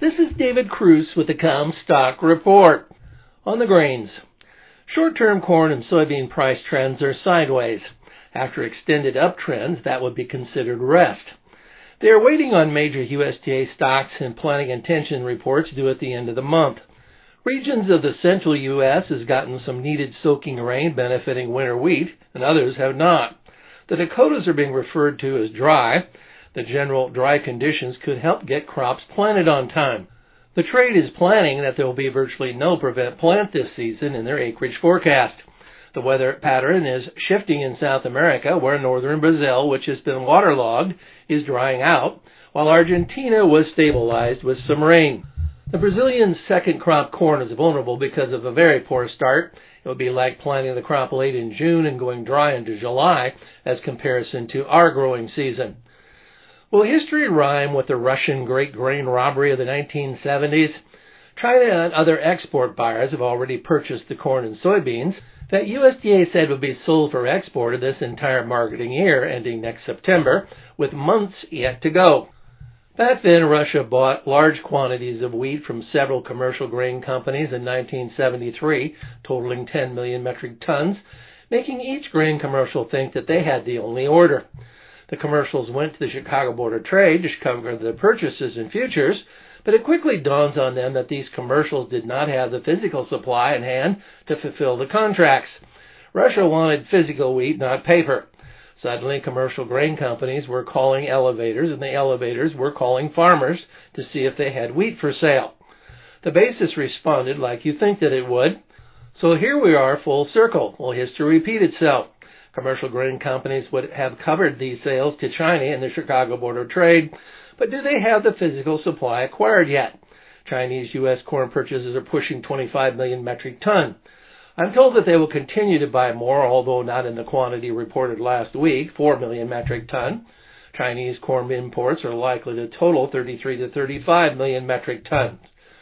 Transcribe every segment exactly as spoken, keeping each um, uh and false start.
This is David Cruz with the Comstock Report. On the grains, short-term corn and soybean price trends are sideways. After extended uptrends, that would be considered rest. They are waiting on major U S D A stocks and planting intention reports due at the end of the month. Regions of the central U S has gotten some needed soaking rain benefiting winter wheat, and others have not. The Dakotas are being referred to as dry. The general dry conditions could help get crops planted on time. The trade is planning that there will be virtually no prevent plant this season in their acreage forecast. The weather pattern is shifting in South America, where northern Brazil, which has been waterlogged, is drying out, while Argentina was stabilized with some rain. The Brazilian second crop corn is vulnerable because of a very poor start. It would be like planting the crop late in June and going dry into July as comparison to our growing season. Will history rhyme with the Russian great grain robbery of the nineteen seventies? China and other export buyers have already purchased the corn and soybeans that U S D A said would be sold for export this entire marketing year ending next September, with months yet to go. Back then, Russia bought large quantities of wheat from several commercial grain companies in nineteen seventy-three, totaling ten million metric tons, making each grain commercial think that they had the only order. The commercials went to the Chicago Board of Trade to cover the purchases and futures, but it quickly dawns on them that these commercials did not have the physical supply in hand to fulfill the contracts. Russia wanted physical wheat, not paper. Suddenly, commercial grain companies were calling elevators, and the elevators were calling farmers to see if they had wheat for sale. The basis responded like you think that it would. So here we are, full circle. Will history repeat itself? Commercial grain companies would have covered these sales to China and the Chicago Board of Trade, but do they have the physical supply acquired yet? Chinese U S corn purchases are pushing twenty-five million metric ton. I'm told that they will continue to buy more, although not in the quantity reported last week, four million metric ton. Chinese corn imports are likely to total thirty-three to thirty-five million metric tons.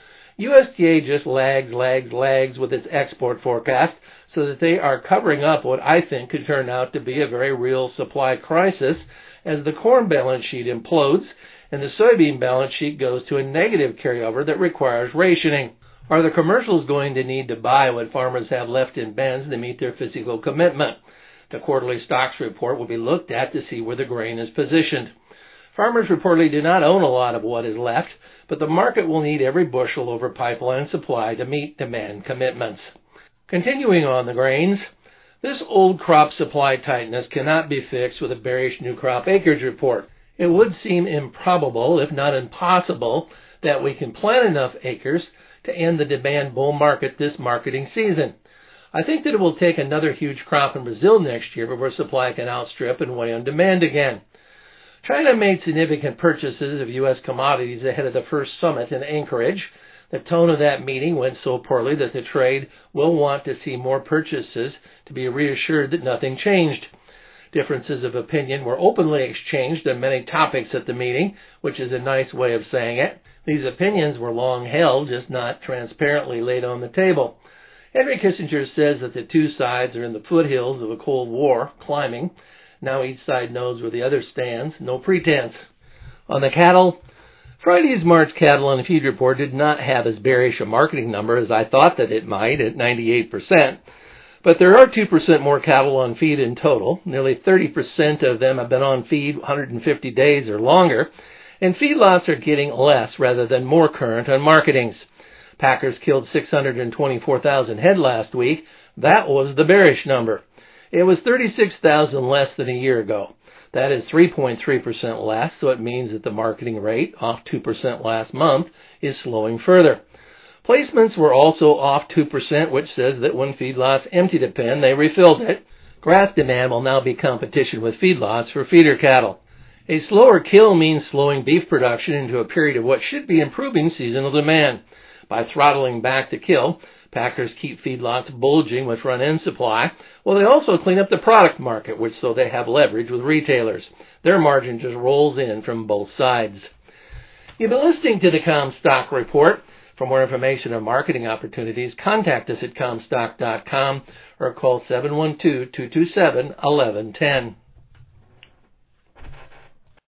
U S D A just lags, lags, lags with its export forecast, so that they are covering up what I think could turn out to be a very real supply crisis as the corn balance sheet implodes and the soybean balance sheet goes to a negative carryover that requires rationing. Are the commercials going to need to buy what farmers have left in bins to meet their physical commitment? The quarterly stocks report will be looked at to see where the grain is positioned. Farmers reportedly do not own a lot of what is left, but the market will need every bushel over pipeline supply to meet demand commitments. Continuing on the grains, this old crop supply tightness cannot be fixed with a bearish new crop acreage report. It would seem improbable, if not impossible, that we can plant enough acres to end the demand bull market this marketing season. I think that it will take another huge crop in Brazil next year before supply can outstrip and weigh on demand again. China made significant purchases of U S commodities ahead of the first summit in Anchorage. The tone of that meeting went so poorly that the trade will want to see more purchases to be reassured that nothing changed. Differences of opinion were openly exchanged on many topics at the meeting, which is a nice way of saying it. These opinions were long held, just not transparently laid on the table. Henry Kissinger says that the two sides are in the foothills of a Cold War, climbing. Now each side knows where the other stands, no pretense. On the cattle, Friday's March cattle and feed report did not have as bearish a marketing number as I thought that it might at ninety-eight percent. But there are two percent more cattle on feed in total. Nearly thirty percent of them have been on feed one hundred fifty days or longer, and feedlots are getting less rather than more current on marketings. Packers killed six hundred twenty-four thousand head last week. That was the bearish number. It was thirty-six thousand less than a year ago. That is three point three percent less, so it means that the marketing rate, off two percent last month, is slowing further. Placements were also off two percent, which says that when feedlots emptied a pen, they refilled it. Grass demand will now be competition with feedlots for feeder cattle. A slower kill means slowing beef production into a period of what should be improving seasonal demand. By throttling back the kill, packers keep feedlots bulging with front-end supply, while they also clean up the product market, which so they have leverage with retailers. Their margin just rolls in from both sides. You've been listening to the Comstock Report. For more information on marketing opportunities, contact us at comstock dot com or call seven one two, two two seven, one one one zero.